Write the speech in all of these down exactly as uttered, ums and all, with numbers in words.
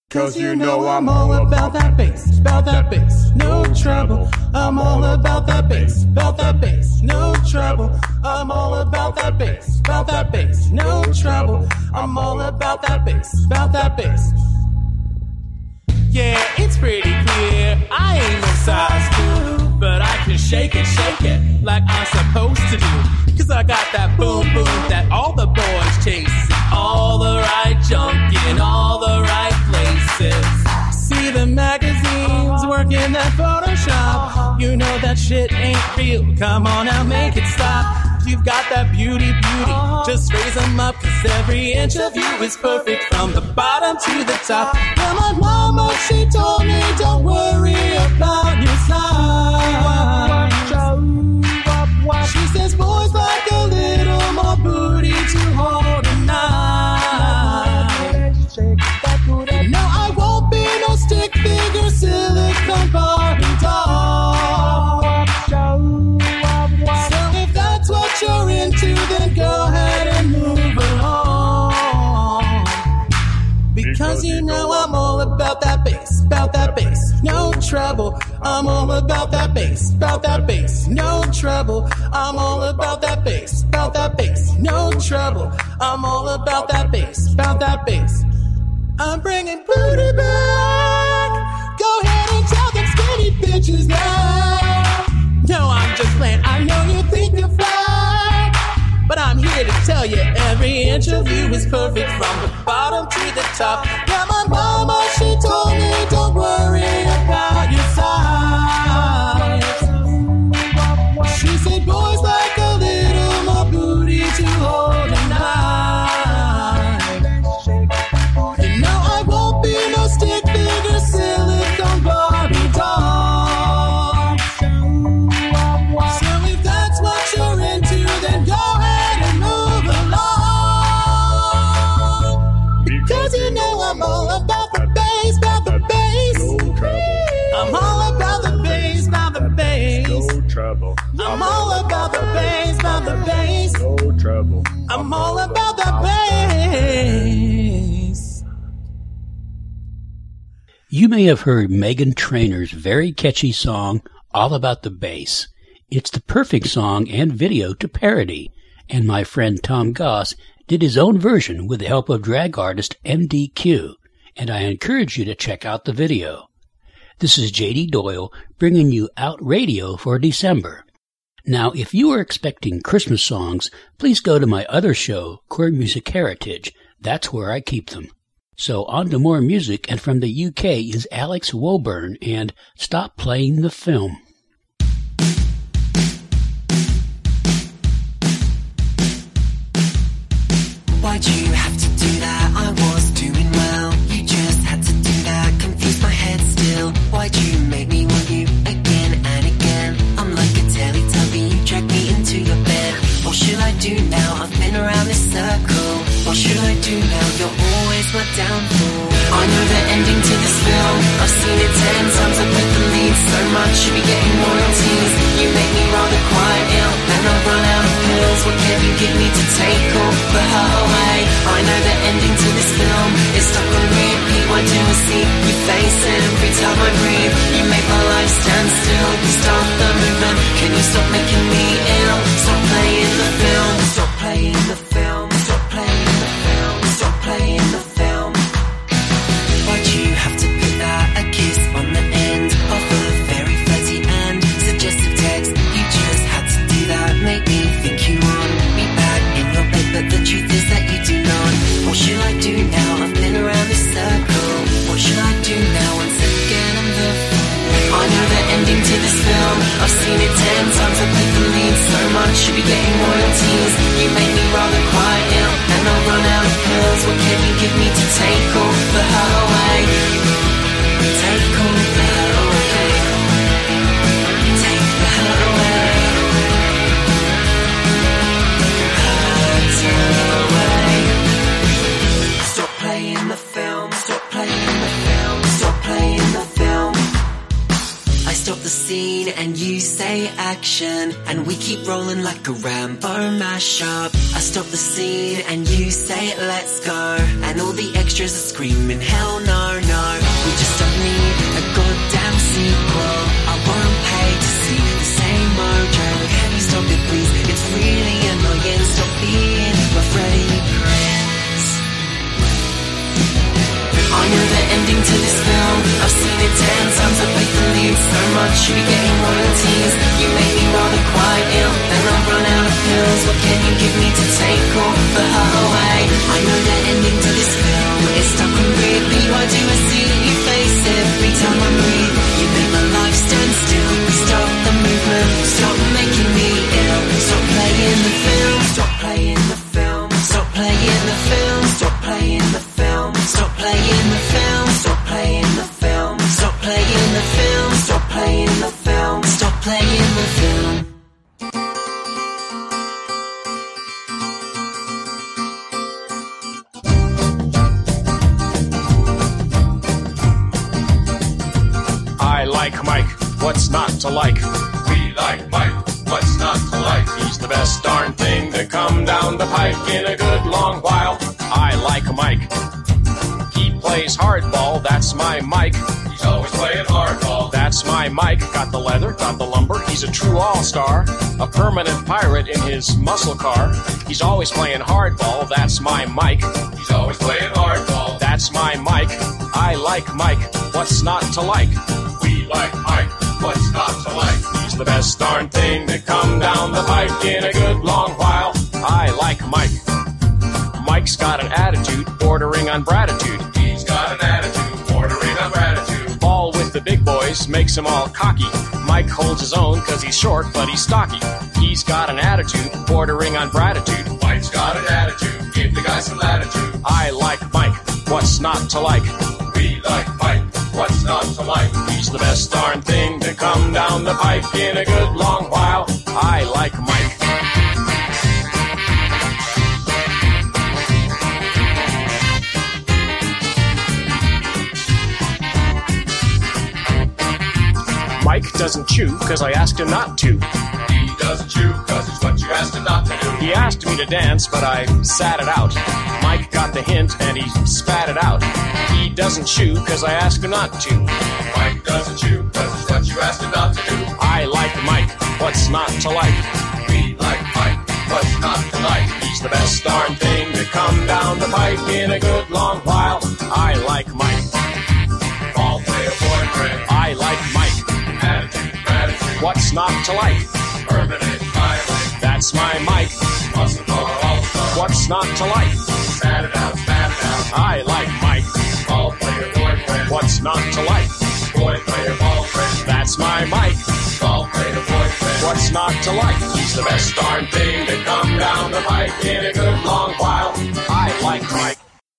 Cause you know I'm all about that bass, about that bass, no trouble. I'm all about that bass, about that bass, no trouble. I'm all about that bass, about that bass, no trouble. I'm all about that bass, about that bass. Yeah, it's pretty clear, I ain't no size two, but I can shake it, shake it, like I'm supposed to do. Cause I got that boom boom that all the boys chase, all the right junk in all the right places. See the magazines working that Photoshop, you know that shit ain't real, come on now make it stop. You've got that beauty, beauty, just raise them up, cause every inch of you is perfect from the bottom to the top. Yeah, my mama, she told me, don't worry about your size. She says boys like a little more booty to hold a knife. No, I won't be no stick figure, silicone Barbie doll. What you're into, then go ahead and move along. Because you know I'm all about that bass, about that bass, no trouble. I'm all about that bass, about that bass, no trouble. I'm all about that bass, about that bass, no trouble. I'm all about that bass, about that bass. I'm bringing booty back. Go ahead and tell them skinny bitches now. No, I'm just playing. I know you think you're fly, but I'm here to tell you every inch of you is perfect from the bottom to the top. Yeah, my mama, she told me don't worry about your size. She said boys like a little more booty to hold a knife. You know I won't be no stick figure, silicone Barbie doll. I'm all about the bass, about the bass. No trouble. I'm all about the bass, about the bass. No trouble. I'm all about the bass, about the bass. No trouble. I'm all about the bass. You may have heard Meghan Trainor's very catchy song, All About the Bass. It's the perfect song and video to parody, and my friend Tom Goss did his own version with the help of drag artist M D Q, and I encourage you to check out the video. This is J D Doyle bringing you Out Radio for December. Now, if you are expecting Christmas songs, please go to my other show, Queer Music Heritage. That's where I keep them. So on to more music, and from the U K is Alex Woburn and Stop Playing the Film. Why'd you have to do that? I was doing well. You just had to do that. Confused my head still. Why'd you make me want you again and again? I'm like a Teletubby, you drag me into your bed. What should I do now? I've been around this circle. What should I do now? You're always my downfall. I know the ending to this film. I've seen it ten times. I put the lead so much. Should be getting royalties. You make me rather quite ill, and I've run out of pills. What can you give me to take all the her away? I know the ending to this film is stuck on repeat. Why do I see your face every time I breathe? You make my life stand still. You start the movement. Can you stop making me ill? Stop playing the film. Stop playing the film. Stop playing the film. Stop playing the film. Why'd you have to put that a kiss on the end of a very flirty and suggestive text? You just had to do that. Make me think you want me back in your bed, but the truth is that you do not. What should I do now? I've been around this circle. What should I do now? Once again I'm the fool. I know the ending to this film. I've seen it ten times. I played the lead so much. Should be getting royalties. You make me rather quite ill, and I'll run out of pills. What can you give me to take all the her away? Take all the her away. Take the her away. Hurt away. Stop playing the film. Stop playing the film. Stop playing the film. I stop the scene and you say action, and we keep rolling like a Rambo mashup. I stop the scene and you say let's go, and all the extras are screaming hell no, no. ending to this film. I've seen it ten times, I played the lead so much, you be getting royalties. You make me rather quite ill, then I've run out of pills. What can you give me to take all the hurt away? I know the ending to this film is stuck and weirdly. Why do I see your face every time I breathe? You make my life stand still. Stop the movement, stop making me ill. Stop playing the film, stop playing the film. Stop playing the film, stop playing the film. Stop playing the film, stop playing the film. Stop playing the film, stop playing the film. Stop playing the film. I like Mike, what's not to like? We like Mike, what's not to like? He's the best darn thing to come down the pike in a good long while. I like Mike. He plays hardball, that's my Mike. He's always playing hardball. That's my Mike. Got the leather, got the lumber. He's a true all-star, a permanent pirate in his muscle car. He's always playing hardball, that's my Mike. He's always playing hardball. That's my Mike. I like Mike, what's not to like? We like Mike, what's not to like? He's the best darn thing to come down the pike in a good long while. I like Mike. Mike's got an attitude bordering on gratitude. He's got an attitude bordering on gratitude. Ball with the big boys makes him all cocky. Mike holds his own cause he's short but he's stocky. He's got an attitude bordering on gratitude. Mike's got an attitude, give the guy some latitude. I like Mike, what's not to like? We like Mike, what's not to like? He's the best darn thing to come down the pike in a good long while. I like Mike. Mike doesn't chew cause I asked him not to. He doesn't chew cause it's what you asked him not to do. He asked me to dance but I sat it out. Mike got the hint and he spat it out. He doesn't chew cause I asked him not to. Mike doesn't chew cause it's what you asked him not to do. I like Mike, what's not to like? We like Mike, what's not to like? He's the best darn thing to come down the pike in a good long while. I like Mike. Ball player boyfriend. I like Mike. Attitude, gratitude. What's not to like? Permanent pilot. That's my Mike. Muscle car all-star. What's not to like? Spat it out, spat it out. I like Mike. Ball player boyfriend. What's not to like? Boy player ball friend. That's my Mike. Ball player boyfriend. What's not to like? He's the best darn thing to come down the pike in a good long while. I like Mike.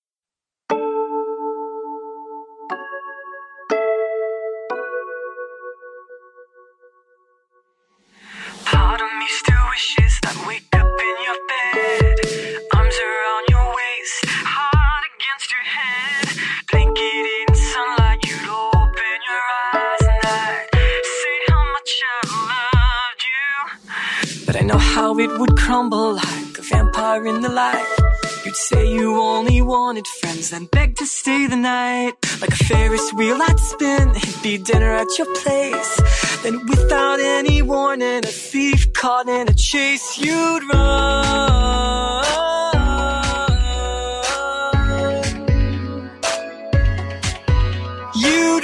Part of me still wishes I'd wake up in your bed, arms around your waist, heart against your head, blanket in sunlight, you'd open your eyes and I'd say how much I loved you. But I know how it would crumble like a vampire in the light. You'd say you only wanted friends, then beg to stay the night. Like a Ferris wheel I'd spin, it'd be dinner at your place. Then without any warning, a thief caught in a chase, you'd run. You'd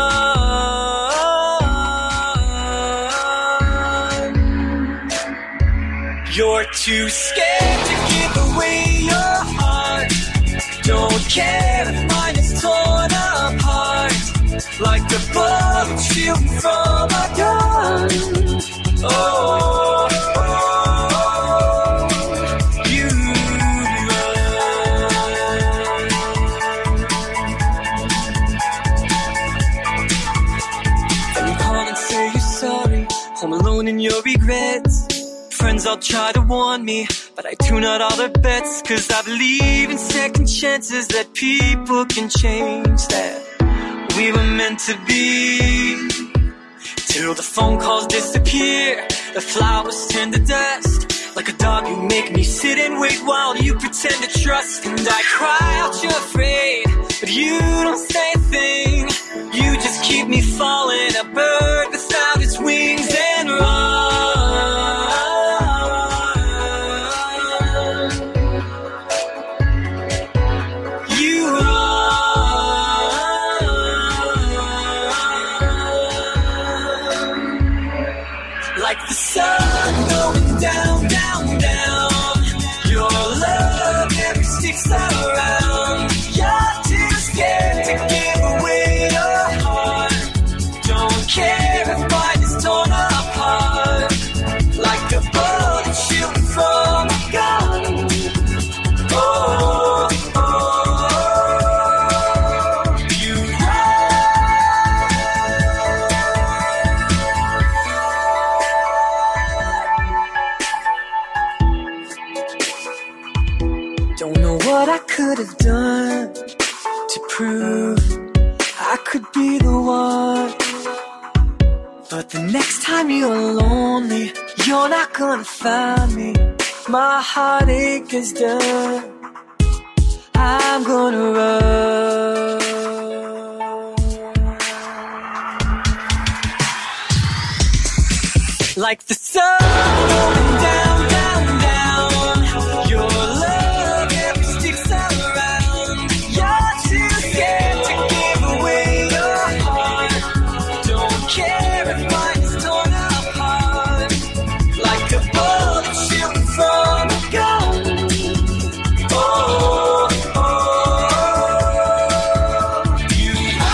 run. You're too scared to give away your heart. Don't care if mine is torn apart, like a bullet shooting from a gun. Oh, oh, oh, you run. Then you call and say you're sorry, home alone in your regrets. Friends all try to warn me, but I tune out all their bets, cause I believe in second chances, that people can change, that we were meant to be. Till the phone calls disappear, the flowers turn to dust. Like a dog you make me sit and wait while you pretend to trust. And I cry out you're afraid, but you don't say a thing. You just keep me falling, a bird without its wings, and run. You run. I could be the one. But the next time you're lonely, you're not gonna find me. My heartache is done. I'm gonna run. Like the sun going down, down, down. Your love never sticks around. You're too scared to give away your heart. Don't care if mine's torn apart. Like a bullet shooting from a gun. Oh, oh, you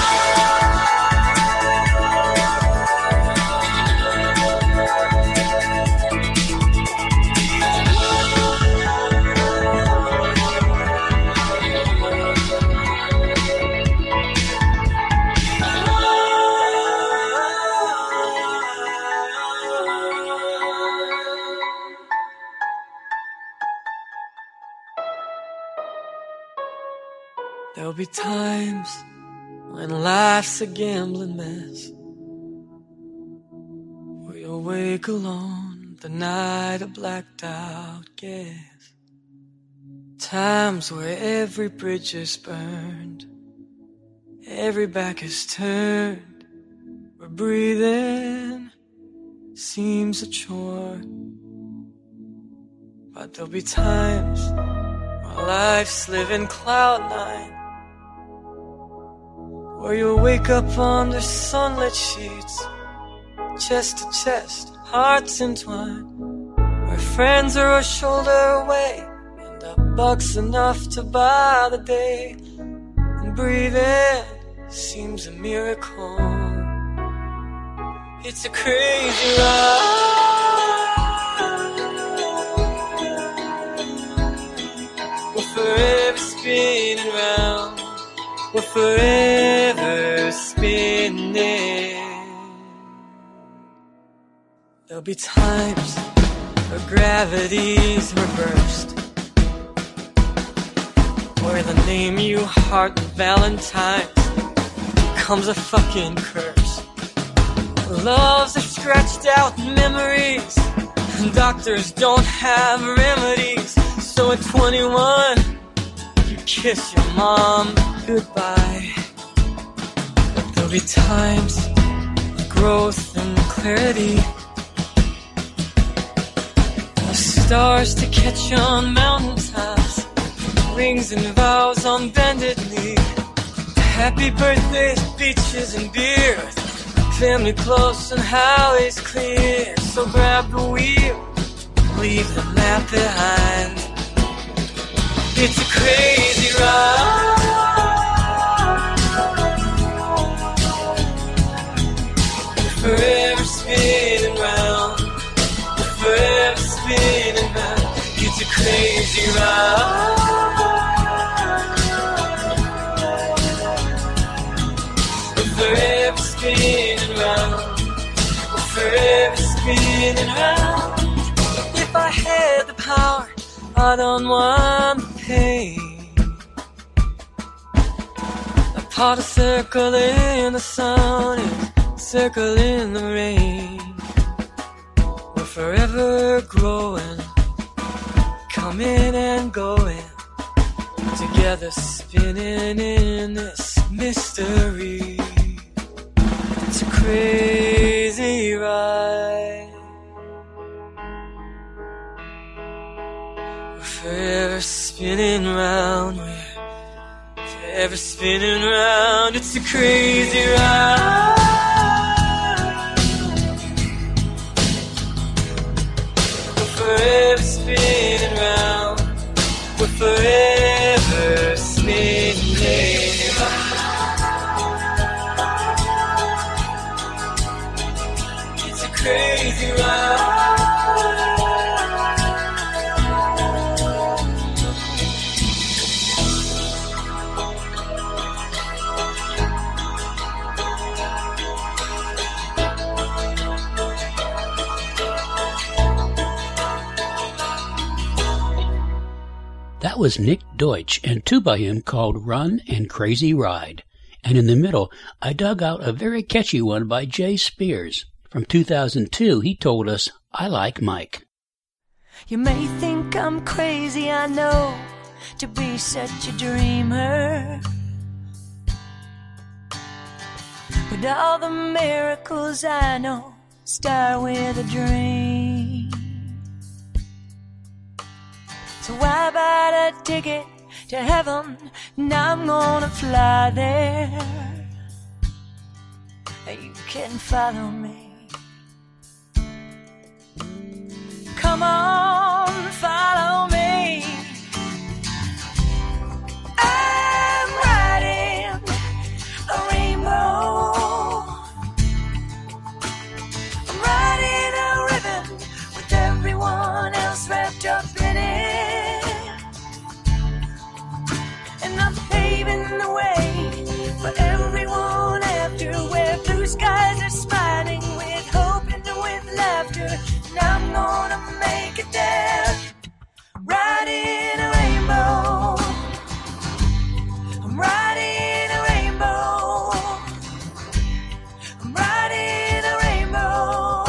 There'll be times when life's a gambling mess, where you'll wake alone the night of blacked out gas. Times where every bridge is burned, every back is turned, where breathing seems a chore. But there'll be times while life's living cloud nine, where you'll wake up under sunlit sheets, chest to chest, hearts entwined, where friends are a shoulder away, and a buck's enough to buy the day, and breathing seems a miracle. It's a crazy ride. We're forever spinning round. We're forever spinning. There'll be times where gravity's reversed, where the name you heart Valentine's becomes a fucking curse. Loves are scratched out memories, and doctors don't have remedies. So at twenty-one, you kiss your mom goodbye. But there'll be times of growth and clarity, the stars to catch on mountaintops, rings and vows on bended knee, happy birthdays, beaches and beer, family close and highways clear. So grab the wheel, leave the map behind. It's a crazy ride. We're forever spinning round. We're forever spinning round. It's a crazy ride. We're forever spinning round. We're forever spinning round. If I had the power, I'd unwind the pain. I part a circle in the sun and circle in the rain. We're forever growing, coming and going, together spinning in this mystery. It's a crazy ride. Forever spinning round, we're forever spinning round. It's a crazy ride. We're forever spinning round. We're forever spinning round. It's a crazy ride. That was Nick Deutsch and two by him called Run and Crazy Ride. And in the middle, I dug out a very catchy one by Jay Spears. From two thousand two, he told us, I like Mike. You may think I'm crazy, I know, to be such a dreamer. But all the miracles I know start with a dream. So I bought a ticket to heaven, and I'm gonna fly there. You can follow me. Come on, follow me. I'm riding a rainbow. I'm riding a ribbon with everyone else wrapped up in it. And I'm paving the way for everyone after, where blue skies are smiling with hope and with laughter. And I'm gonna make it there, riding a rainbow. I'm riding a rainbow. I'm riding a rainbow.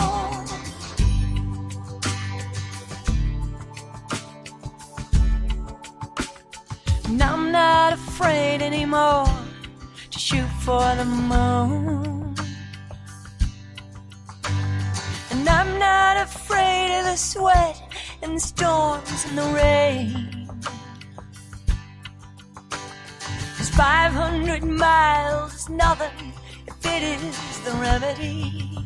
And I'm not afraid anymore to shoot for the moon. And I'm not afraid of the sweat and the storms and the rain. Cause five hundred miles is nothing if it is the remedy.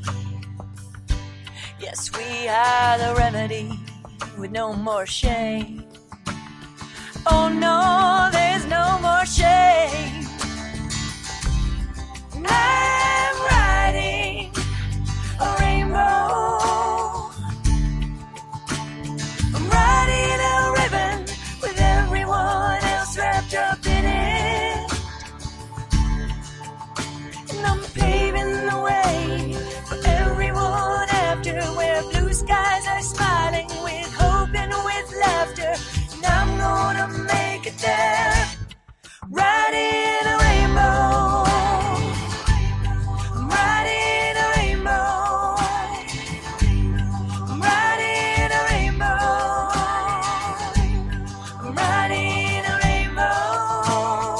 Yes, we are the remedy with no more shame. Oh no, there's no more shame. And I'm riding a rainbow. I'm riding a ribbon with everyone else wrapped up in it. And I'm paving the way for everyone after, where blue skies are smiling with hope and with laughter. And I'm gonna make it there, riding a rainbow. I'm riding a rainbow. I'm riding a rainbow. I'm riding a rainbow.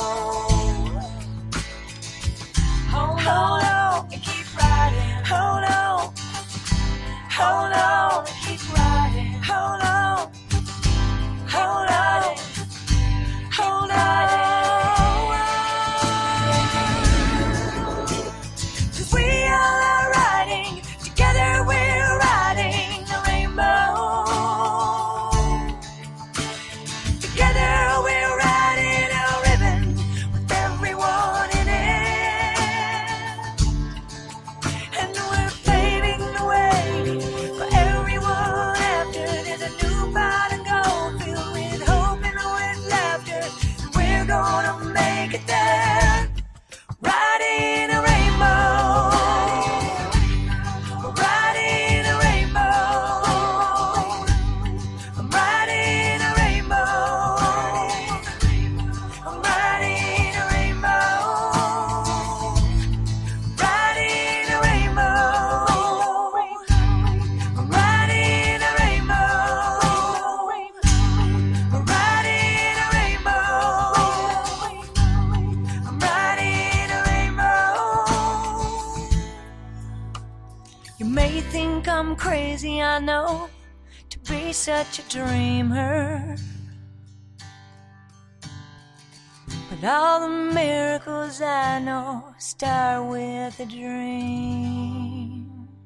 Hold on and keep riding. Hold on. Hold on and keep riding. Hold on. Hold on. Hold on. 'Cause we all are riding together. We're riding the rainbow. Together we're riding a ribbon with everyone in it. And we're paving the way for everyone after. There's a new pot of gold filled with hope and with laughter. And we're gonna make it there, riding a rainbow. Riding a rainbow. I'm riding a rainbow. I'm riding a rainbow. Riding a rainbow. I'm riding a rainbow. I'm riding a rainbow. I'm riding a rainbow. You may think I'm crazy, I know, to be such a dreamer. But all the miracles I know start with a dream.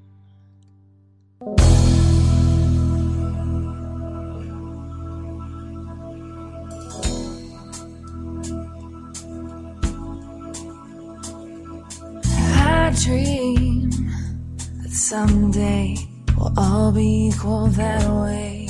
I dream that someday we'll all be equal that way.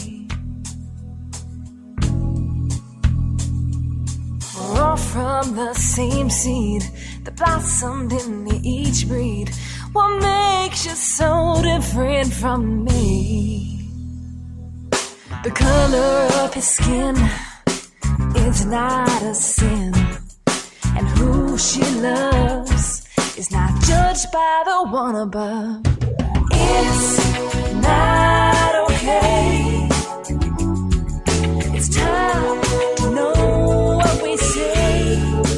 We're all from the same seed that blossomed in each breed. What makes you so different from me? The color of his skin is not a sin, and who who she loves is not judged by the one above. It's not okay. It's time to know what we say.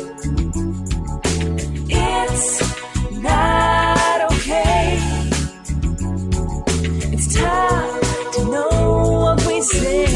It's not okay. It's time to know what we say.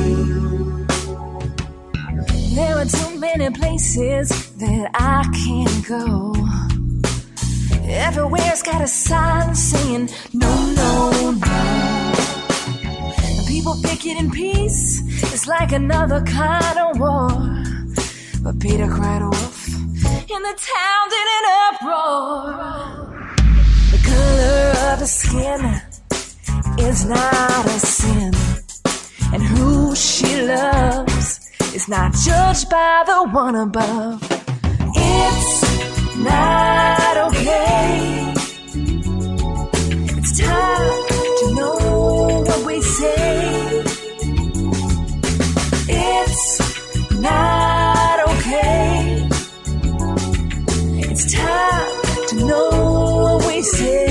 There are too many places that I can't go. Everywhere's got a sign saying no, no, no. And people pick it in peace. It's like another kind of war. But Peter cried wolf, and the town did an uproar. The color of the skin is not a sin, and who she loves is not judged by the one above. It's not okay. It's time to know what we say. It's not okay. It's time to know what we say.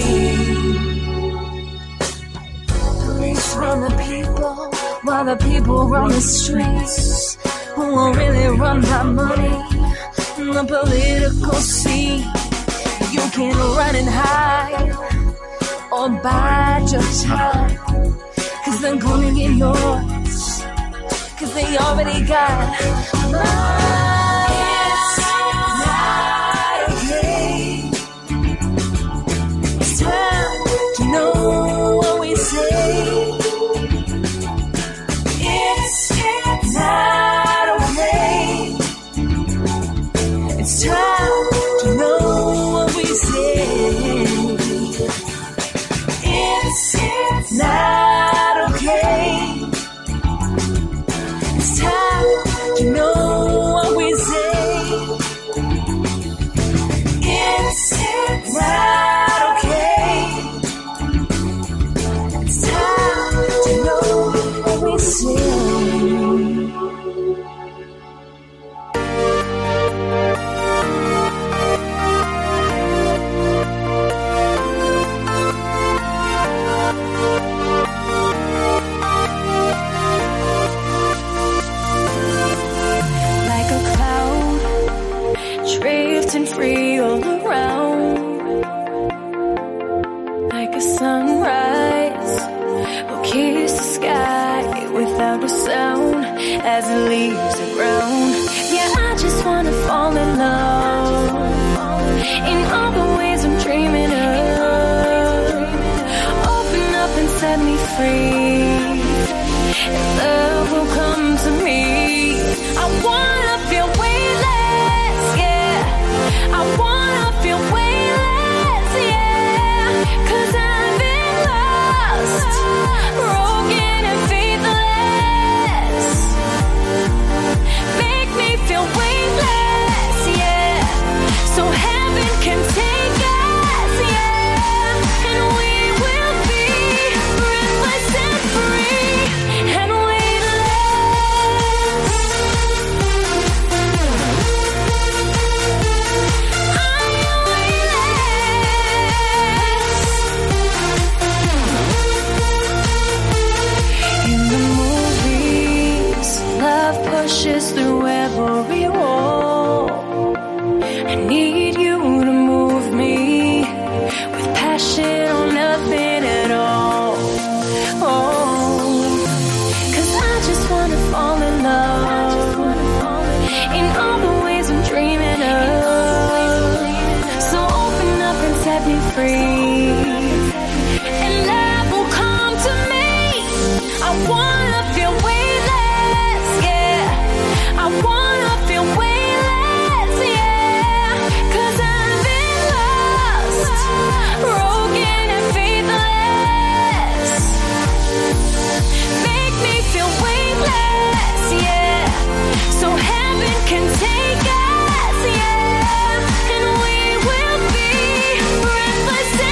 Police run the people while the people run the streets. Who will really run by money in the political scene? You can run and hide or bide your time, cause they're gonna get yours, cause they already got mine. It's not okay. It's time to know what we say. It's not okay. It's time to know what we say. It's not okay. It's time to know what we say. It's not okay. It's time to know what we say. Drifting free all around, like a sunrise, we'll kiss the sky without a sound as it leaves the ground. Yeah, I just wanna fall in love in all the ways I'm dreaming of. Open up and set me free, and love will come to me. I wanna feel weightless, yeah. I wanna feel weightless, yeah. Cause I've been lost, broken and faithless. Make me feel weightless, yeah. So heaven can take us, yeah. And we will be breathless and free and pushes through every wall. I need you to move me with passion or nothing at all. Oh, cause I just wanna fall in love in all the ways I'm dreaming of. So open up and set me free, and love will come to me. I wanna feel weightless, yeah. I wanna feel weightless, yeah. Cause I've been lost, broken and faithless. Make me feel weightless, yeah. So heaven can take us, yeah. And we will be breathless.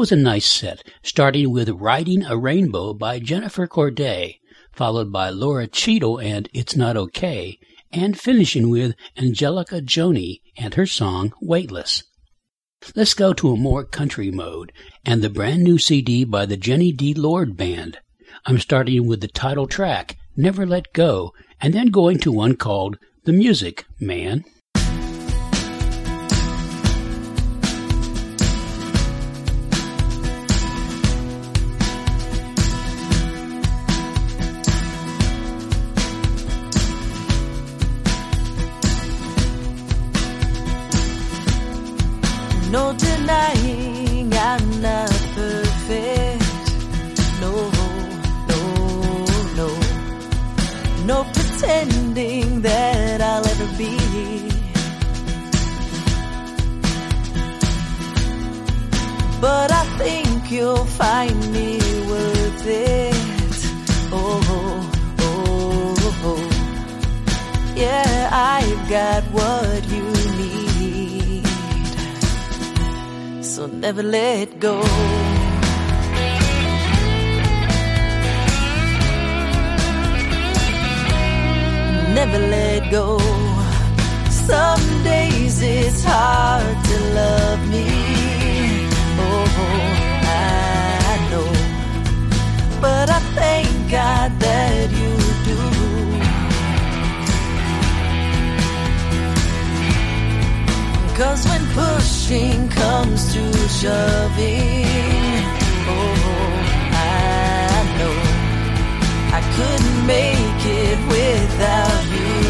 was a nice set, starting with Riding a Rainbow by Jennifer Corday, followed by Laura Cheadle and It's Not Okay, and finishing with Angelica Joni and her song Weightless. Let's go to a more country mode and the brand new C D by the Jenny D. Lord Band. I'm starting with the title track, Never Let Go, and then going to one called The Music Man. No denying I'm not perfect. No, no, no. No pretending that I'll ever be. But I think you'll find me worth it. Oh, oh, oh. Yeah, I've got what you need. So never let go. Never let go. Some days it's hard to love me. Oh, I know. But I thank God that you do. Cause when pushing comes to shoving, oh, I know I couldn't make it without you.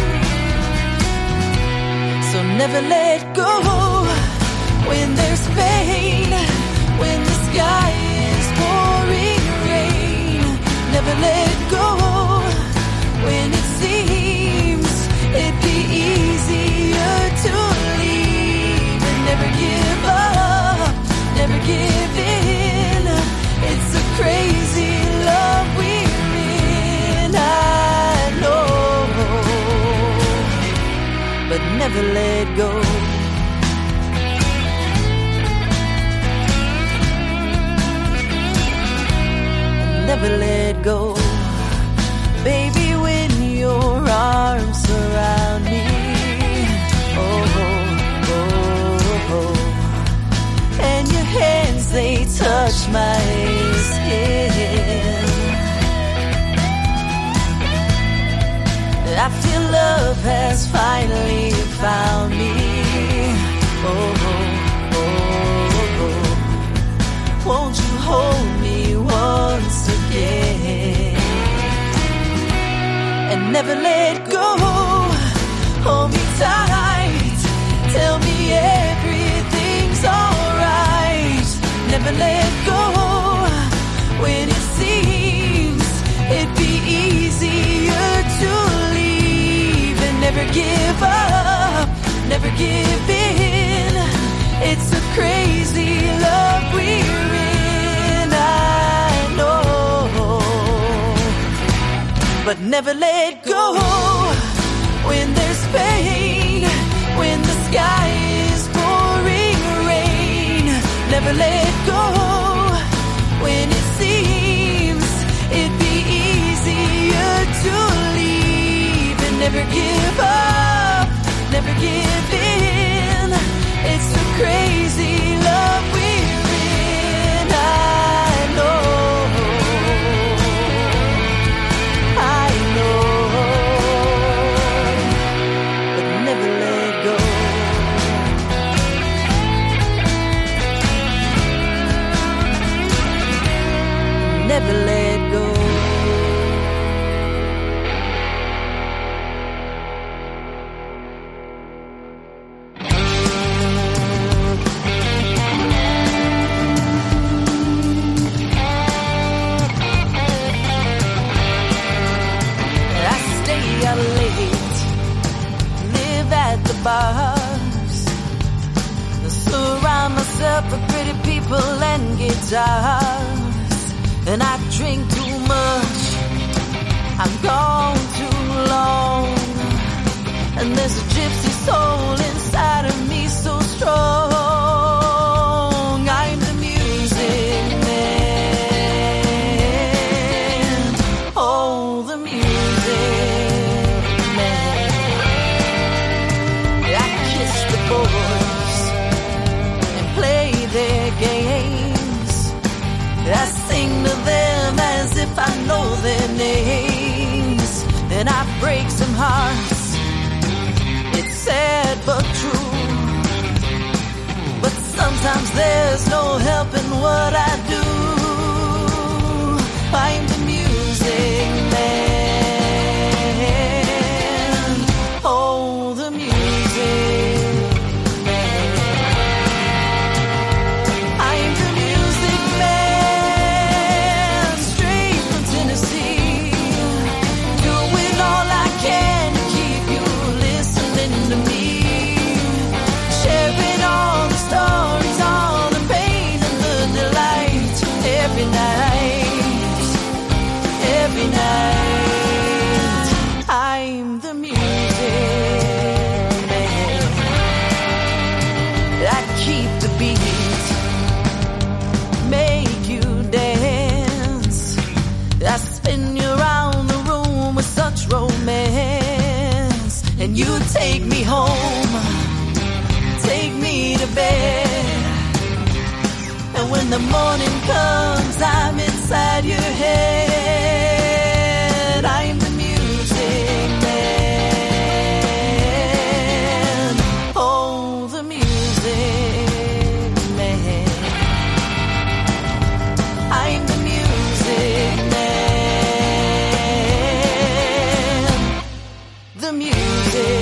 So never let go when there's pain, when the sky is pouring rain. Never let go when it seems it'd be easier to never give up, never give in. It's a crazy love we're in, I know. But never let go. Never let go. Baby, when your arms surround me, oh, and your hands, they touch my skin. I feel love has finally found me. Oh, oh, oh, oh. Won't you hold me once again? And never let go. Hold me tight. Tell me everything's alright. Never let go when it seems it'd be easier to leave. And never give up, never give in. It's a crazy love we're in, I know. But never let go when there's pain, when the sky is pouring rain. Never let go when it seems it'd be easier to leave. And never give up, never give in. It's a crazy love we're in, I know. I know. But never let go. Never let go. I stay out late, live at the bars, surround myself with pretty people and guitars. And I drink too much, I'm gone too long. And there's a gypsy soul inside of me so strong. I'm the music I sing to them as if I know their names, and I break some hearts. It's sad but true, but sometimes there's no helping what I do. I'm the music man. Oh, the music man. I'm the music man, straight from Tennessee, doing all I can to keep you listening to me, sharing all the stories, all the pain and the delight, every night, every night. I'm the music man. I keep the beat, make you dance. I spin you around the room with such romance, and you take me home, take me to bed. And when the morning comes, I'm inside your head. I'm the music man. Oh, the music man. I'm the music man. The music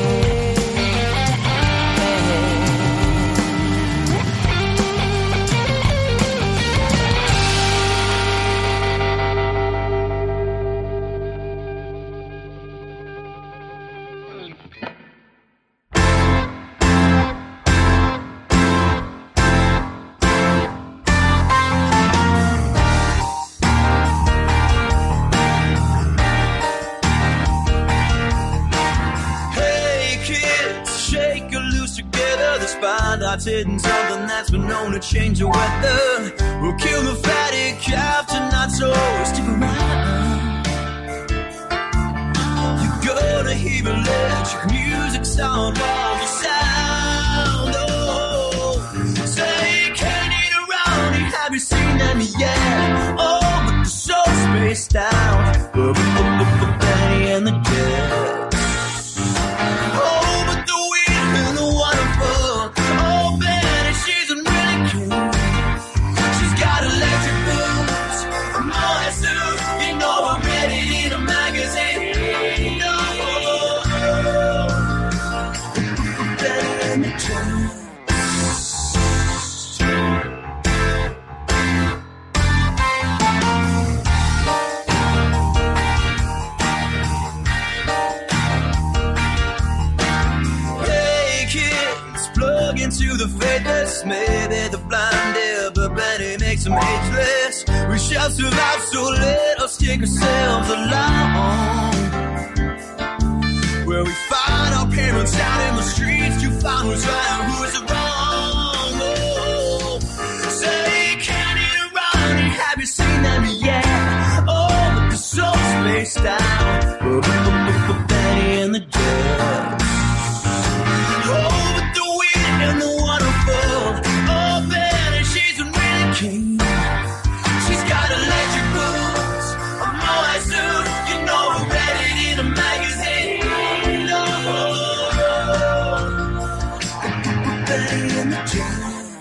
It's hitting something that's been known to change the weather. We'll kill the fatty calf tonight, so stick around. You're gonna hear electric music sound while the sound. Oh, say, can it around? Have you seen them yet? Oh, but they're so spaced out. Benny and the Jets. Oh, but the weird and the wonderful. She's a really cute. She's got electric boots, a motor suit. You know I read it in a magazine. No, better than the truth. Into the faithless, maybe the blinded, but Benny makes them ageless. We shall survive, so let us take ourselves along, where we find our parents out in the streets to find who's right and who's wrong. Oh, say, can it around? Have you seen them yet? Oh, but they're so spaced out. Benny and the Jets. Oh, and the wonderful, oh, Betty, she's a really king. She's got electric boots, a motor suit. You know I read it in a magazine. Oh, Betty and the Jets.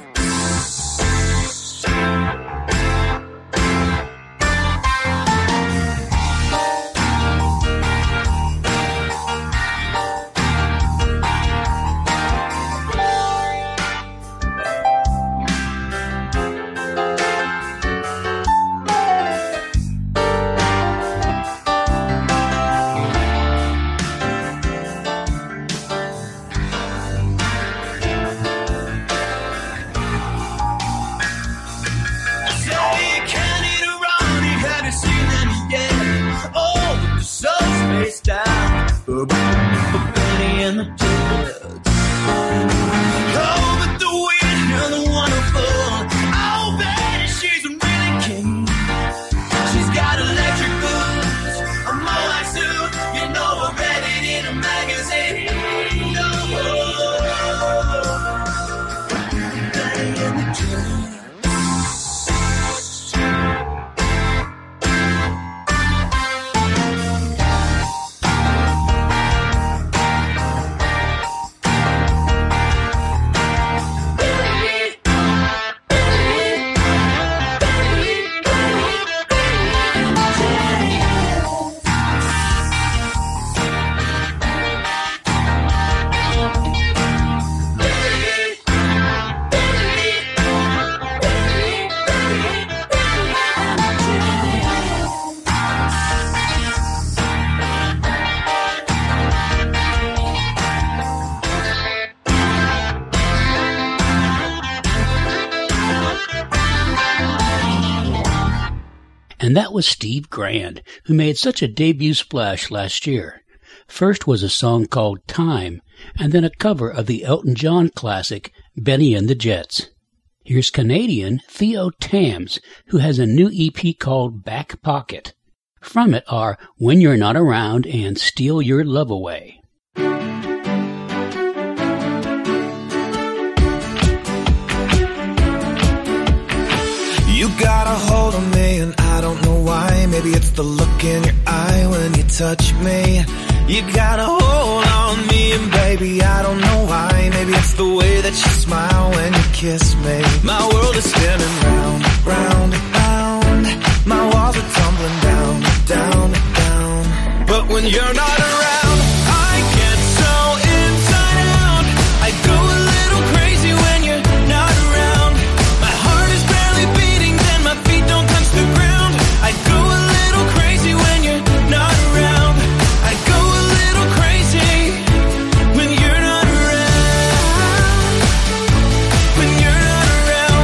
Benny and the Jets. Oh, but the weird and the wonderful. Oh, Betty, she's a really king. She's got electric boots, a motor suit. You know I read it in a magazine. Oh, Benny and the Jets. and that was Steve Grand, who made such a debut splash last year. First was a song called Time, and then a cover of the Elton John classic, Benny and the Jets. Here's Canadian Theo Tams, who has a new E P called Back Pocket. From it are When You're Not Around and Steal Your Love Away. You got a hold on me and I don't know why. Maybe it's the look in your eye when you touch me. You got a hold on me and baby I don't know why. Maybe it's the way that you smile when you kiss me. My world is spinning round, round, round. My walls are tumbling down, down, down. But when you're not around, I get so inside out. I go a little crazy when you're not around. My heart is barely beating, then my feet don't touch the ground. I go a little crazy when you're not around. I go a little crazy when you're not around. When you're not around.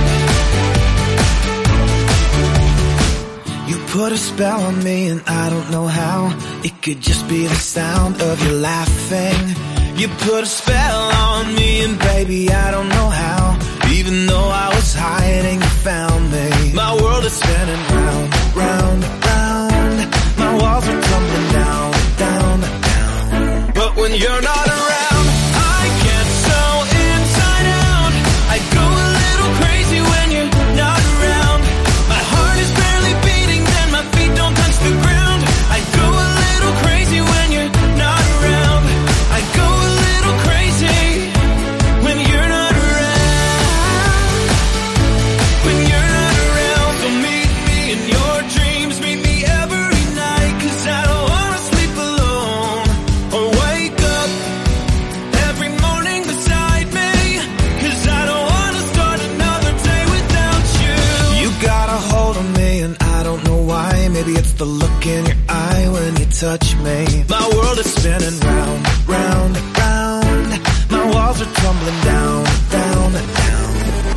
You put a spell on me and I don't know how. It could just be the sound of you laughing. You put a spell on me and baby I don't know how. Even though I was hiding, you found me. My world is spinning round, round, round. My walls are tumbling down, down, down. But when you're not around, I get so inside out. I go a little crazy when you're not around. My heart is barely beating, then my feet don't touch the ground. I go a little crazy when you're not around. I go a little crazy when you're not around. When you're not around, so meet me in your dreams. Meet me every night, 'cause I don't wanna sleep alone. Or wake up every morning beside me, 'cause I don't wanna start another day without you. You got a hold on me and I don't know why. Maybe it's the look in your eye when you touch me. My world is spinning round, round, round. My walls are tumbling down, down, down.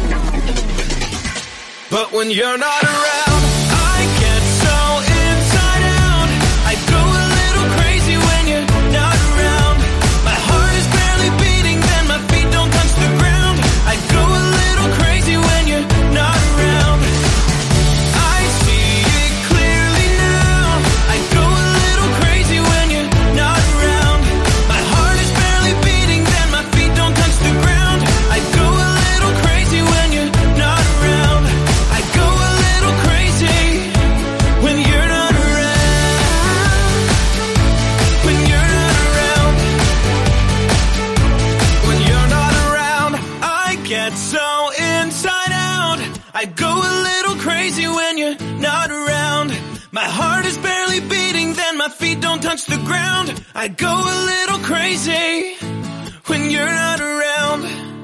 But when you're not around, I get so inside out. I go a little crazy when you're not around. My heart is barely beating, then my feet don't touch the ground. I go a little crazy when you're not around. I see it clearly now. I go a little crazy when you're not around. My heart is barely beating, then my feet don't touch the ground. I go a little crazy when you're not around. I go a little crazy when you're not around. When you're not around. When you're not around, I get so inside out. I go a little crazy when you're not around. My heart is barely beating, then my feet don't touch the ground. I go a little crazy when you're not around.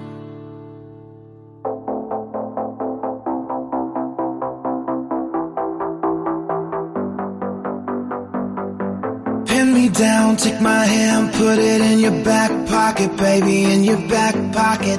Pin me down, take my hand, put it in your back pocket, baby, in your back pocket.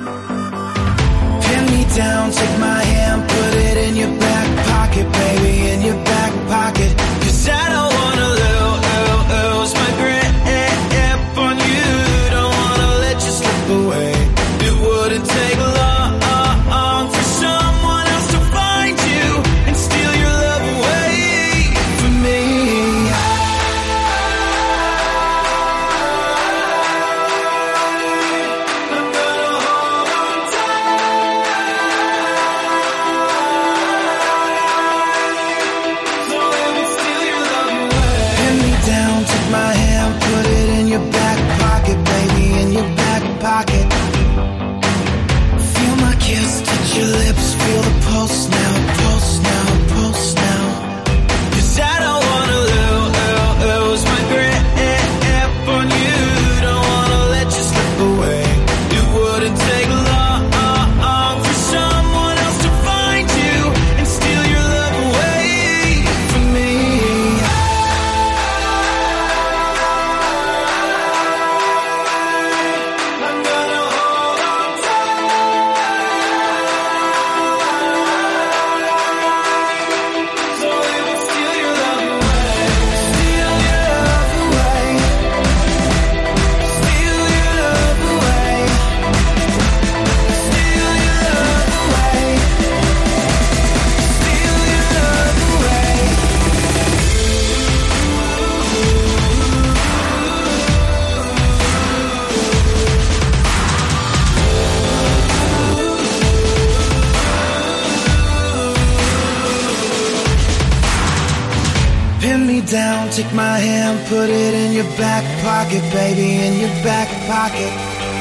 Pin me down, take my hand, put it in your back pocket, baby, in your back pocket. 'Cause I don't wanna lose, lose my grip on you. Don't wanna let you slip away. It wouldn't take long for someone else to find you and steal your love away from me. I'm gonna hold on tight. down, take my hand, put it in your back pocket, baby, in your back pocket.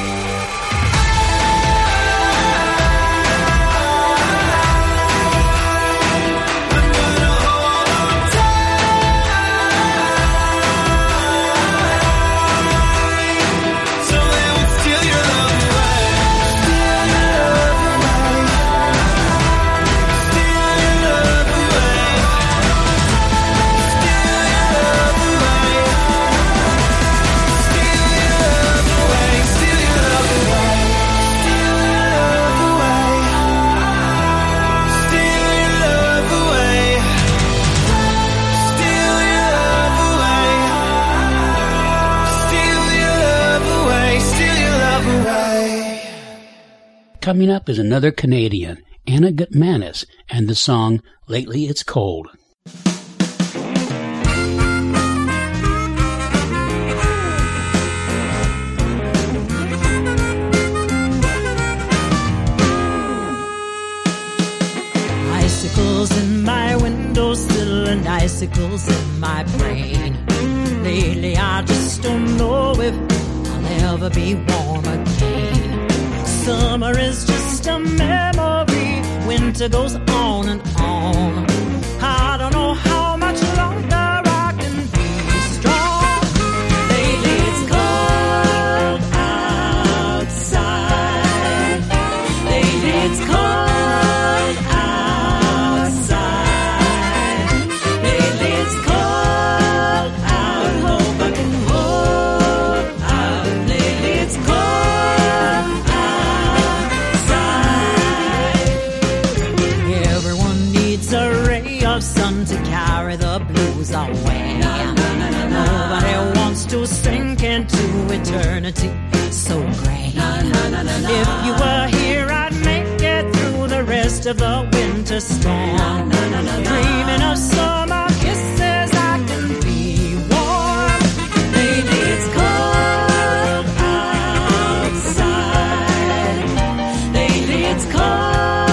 Coming up is another Canadian, Anna Gutmanis, and the song Lately It's Cold. Icicles in my windowsill and icicles in my brain. Lately I just don't know if I'll ever be warm again. Summer is just a memory. Winter goes on and on. I don't know how much longer I can be strong. Lately it's cold outside. Lately it's cold outside. Lately it's cold out. Hope I can hold out. Lately it's cold. Sun to carry the blues away. Nobody wants to sink into eternity so gray. If you were here, I'd make it through the rest of the winter storm. Dreaming of summer kisses, I can be warm. Lately it's cold outside. Lately it's cold.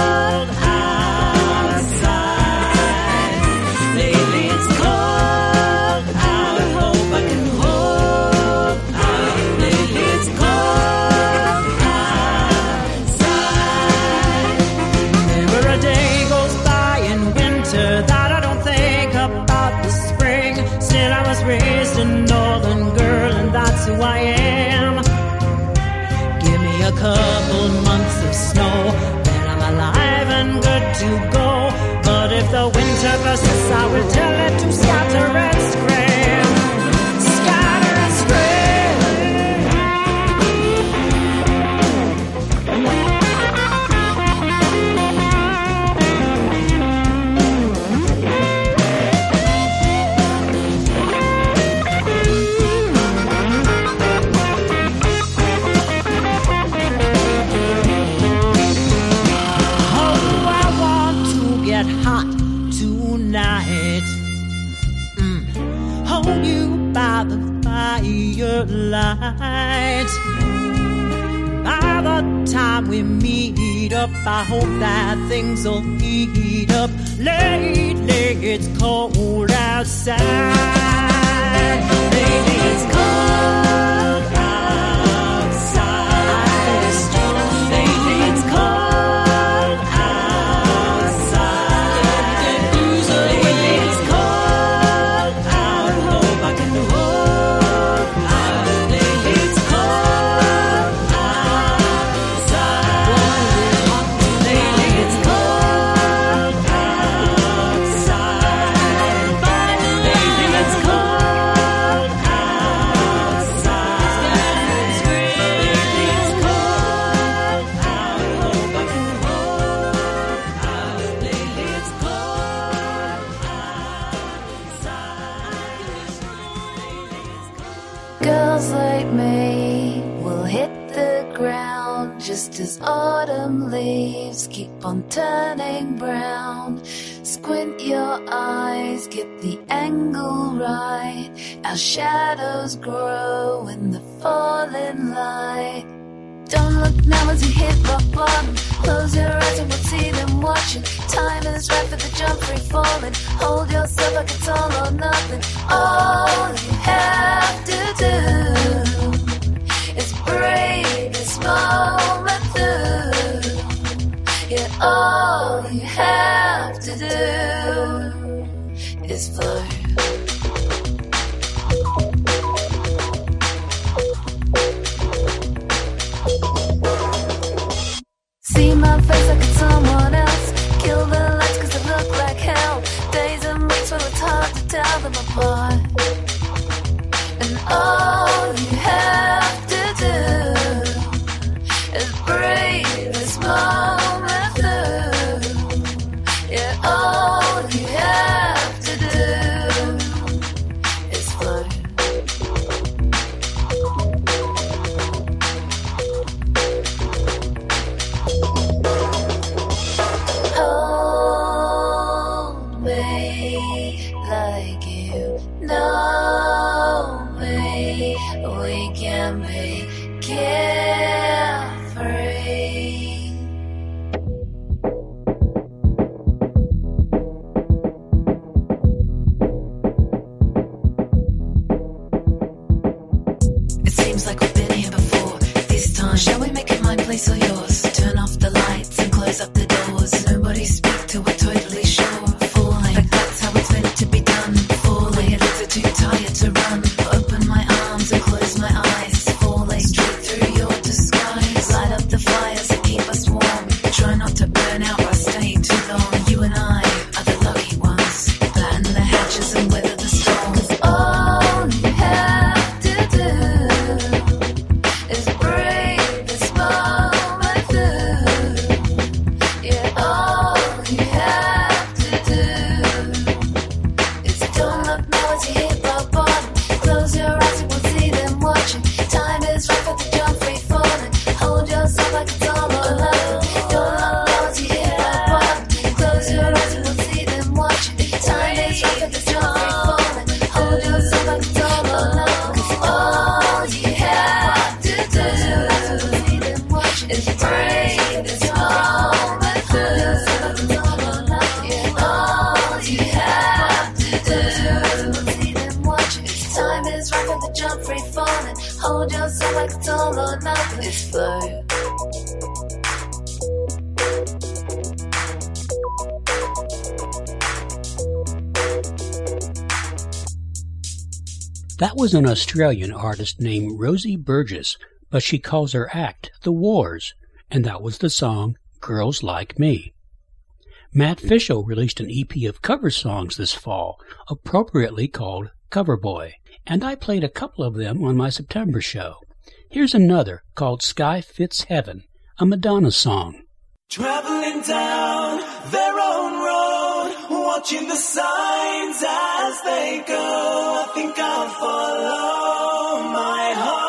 Who I am. Give me a couple months of snow, then I'm alive and good to go. But if the winter persists, I will tell it to scatter and scram. Scatter and light. By the time we meet up, I hope that things will heat up. Lately it's cold outside. Lately it's cold outside. Lately it's cold outside. Lately it's cold out. Hope I can hold. Girls like me will hit the ground just as autumn leaves keep on turning brown. Squint your eyes, get the angle right. Our shadows grow in the falling light. Don't look now as you hit rock bottom. Close your eyes and we'll see them watching. Time is right for the jump, free falling. Hold yourself like it's all or nothing. All you have to do is breathe this moment through. Yeah, all you have to do is float. See my face like it's someone else. Kill the lights cause they look like hell. Days and weeks when it's hard to tell them apart. And all you have to do is breathe this moment through. Yeah, all you have to do is float. Hold me like you know me. We can be carefree. It seems like we've been here before. This time, shall we make it my place or yours? Turn off the lights and close up the doors. Nobody speak till we're totally sure. Falling, like that's how it's meant to be done. Falling, my legs are too tired to run. Open my arms and close my eyes. Falling straight through your disguise. Light up the fires that keep us warm. Try not to burn out by staying too long. You and I are the lucky ones. Batten the hatches and weather the storm. 'Cause all you have to do is breathe this moment through. Yeah, all you have to do is don't look now as you hit rock bottom. Close your eyes and we'll see them watching. Time is right for the jump free falling. Hold yourself like it's all or nothing. Don't look now as you hit rock bottom. Close your eyes and we'll see them watching. Time is right for the jump free falling. Hold yourself like it's all or nothing. 'Cause all you have to do is breathe this moment through. Yeah, all you have to do is time is right for the jump free falling. Hold yourself like it's all or nothing. It's flow. That was an Australian artist named Rosie Burgess, but she calls her act The Wars, and that was the song Girls Like Me. Matt Fischel released an E P of cover songs this fall, appropriately called Cover Boy, and I played a couple of them on my September show. Here's another called Sky Fits Heaven, a Madonna song. Traveling down their own road, watching the signs as they go. I think I'll follow my heart.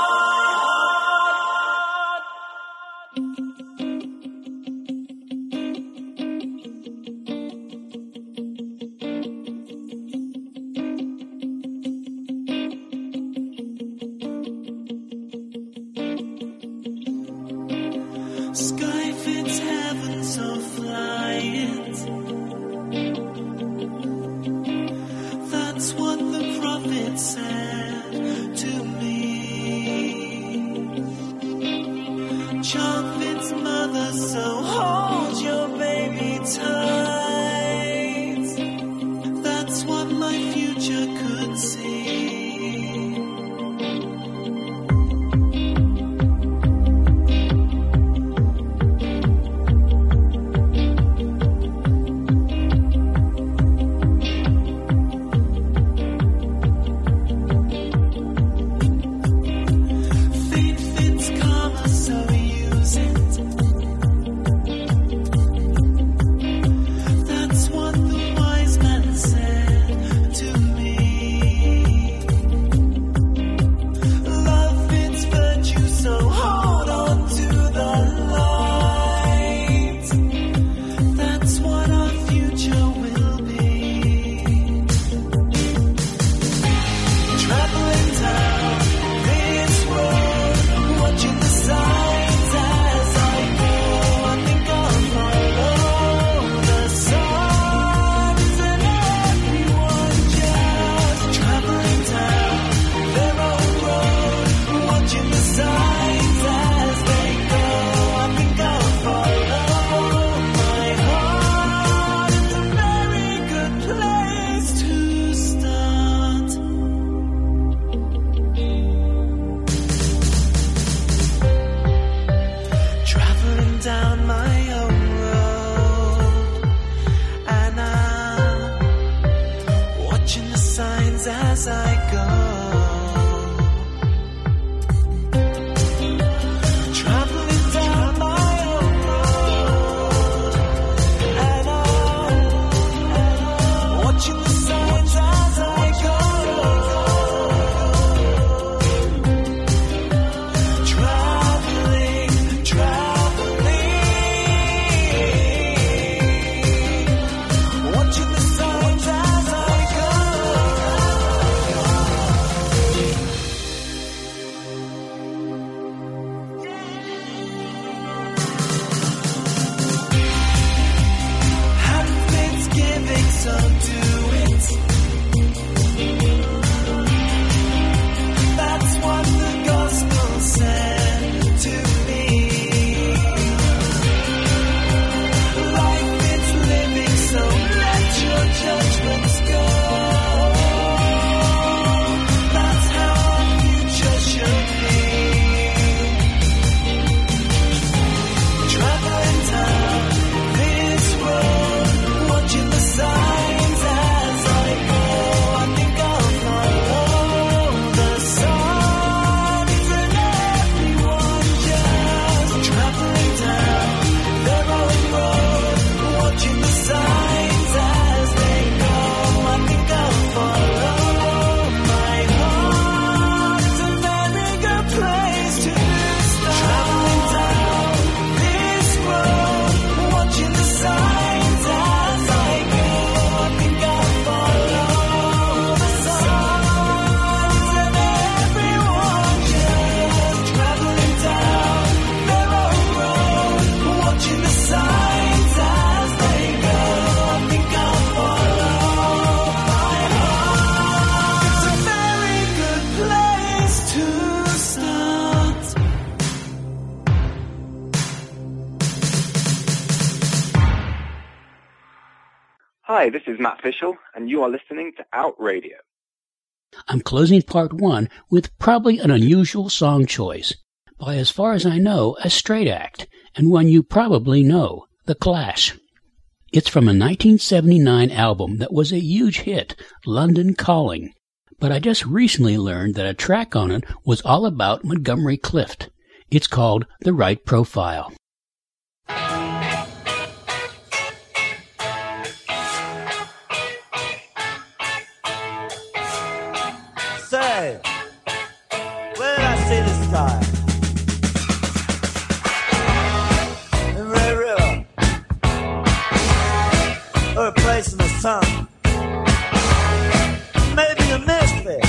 Sky fits heaven, so fly it. That's what the prophet said to me. Child fits mother, so hold your baby tight. That's what my future could see. To as I go. Traveling down my own road, and I'm watching the signs as I go. Traveling, traveling, watching the signs as I go. Happy Thanksgiving, so do it. That's what the gospel said to me. Life is living, so let your judgments go. That's how our future should be. Traveling down this road, watching the signs as I go. I think I'll follow the signs, and everyone just traveling down their own road, watching the signs as they go. I think I'll follow my heart. It's a very good place to start. Traveling down this road, watching the signs as I go. I think I'll follow the signs, and everyone just traveling down their own road, watching the signs as they go. I think I'll follow my heart. It's a very good place to start. Hi, this is Matt Fishel, and you are listening to Out Radio. I'm closing part one with probably an unusual song choice, by as far as I know, a straight act, and one you probably know, The Clash. It's from a nineteen seventy-nine album that was a huge hit, London Calling, but I just recently learned that a track on it was all about Montgomery Clift. It's called The Right Profile. Say, where did I see this guy? In Red River, or a place in the sun. Maybe a misfit,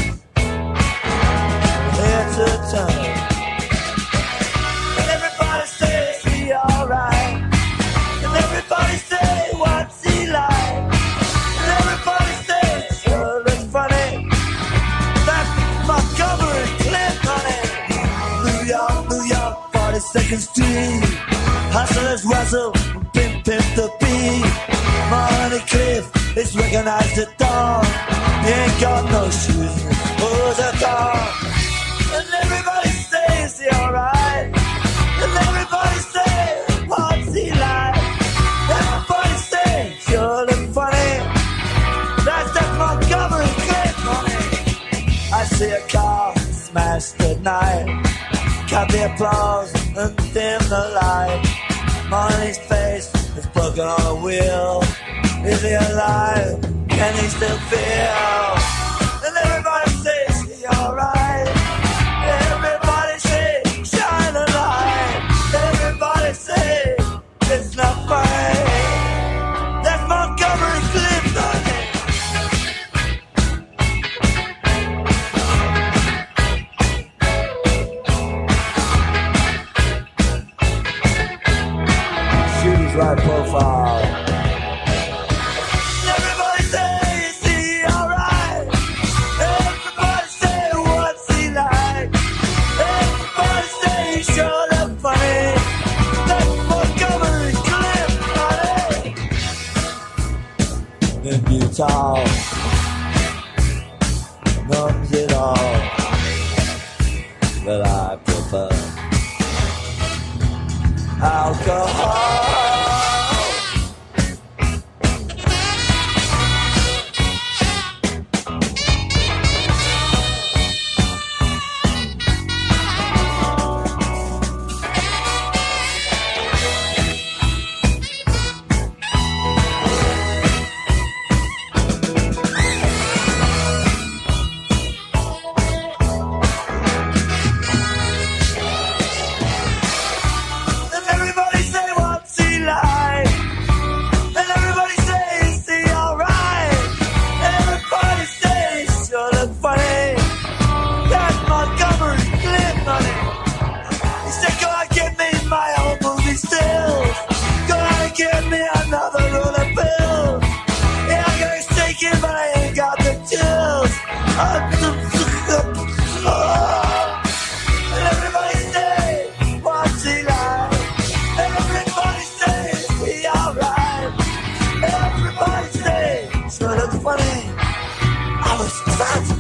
here to turn. And everybody says he alright, and everybody say what's he like, and everybody says sure looks funny. That's Montgomery Clift, honey. New York, New York, forty-second Street. Hustlers rustle, pimp, pimp the beat. Money Clift is recognized at dawn. He ain't got no shoes and his clothes are gone. And everybody says he alright. And everybody says what's he like. Everybody says sure look funny. That's that Montgomery Clift, honey. I see a car smashed at night. Cut the applause and dim the light. Money's face is broken on a wheel. Is he alive? Can he still feel? And everybody says he alright. Everybody says shine a light. Everybody says it's not funny. That's Montgomery Clift, honey. Shoot his right profile. Everybody say, is he alright? Everybody say, what's he like? Everybody say, he sure look funny. That's Montgomery Clift, honey. Then guitar numbs it all. But I prefer alcohol. I was trying to